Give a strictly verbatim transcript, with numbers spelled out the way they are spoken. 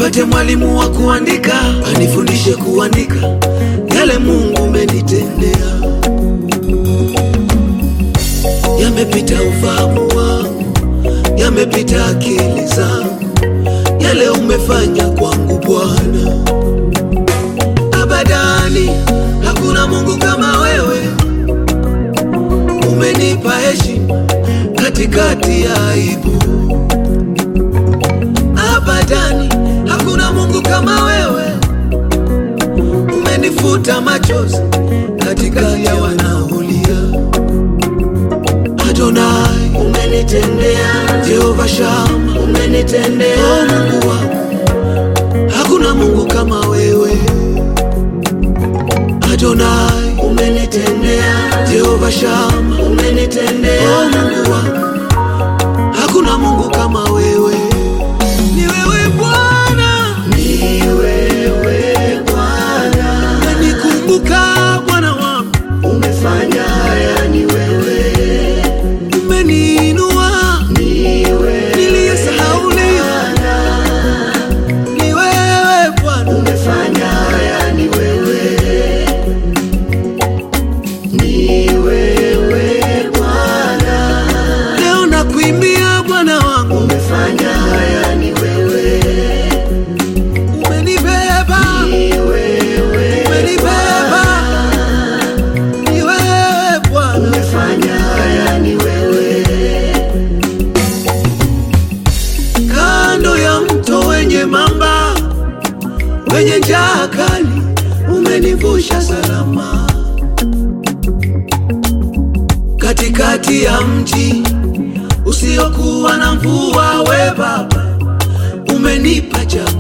nipate mwalimu wa kuandika, anifundishe kuandika yale Mungu umenitendea. Yamepita ufahamu wangu, yamepita akili zangu, yale umefanya kwangu Bwana. Abadani hakuna Mungu kama wewe, umenipa heshima katikati ya aibu. Abadani hakuna Mungu kama wewe, umenifuta machozi katikati ya wanaolia. Adonai umenitendea, Jehova Shama umenitendea. Oh Mungu wangu, hakuna Mungu kama wewe. Adonai umenitendea, Jehova Shama umenitendea. Oh Mungu wangu, hakuna Mungu kama wewe. Ni wewe Bwana, ni wewe Bwana, umenikumbuka Bwana wangu, umefanya haya. Ni wewe umeniinua, ni wewe niliyesahauliwa. Ni wewe Bwana, umefanya haya. Ni wewe, ni wewe Bwana, leo nakuimbia Bwana wangu, umefanya haya. Ni wewe umenibeba, ni wewe umenibeba. Ni wewe Bwana, umefanya haya. Ni wewe kando ya mto wenye mamba, wenye njaa kali, umenivusha salama. Katikati ya mji usiokuwa na mvua, we Baba umenipa chakula.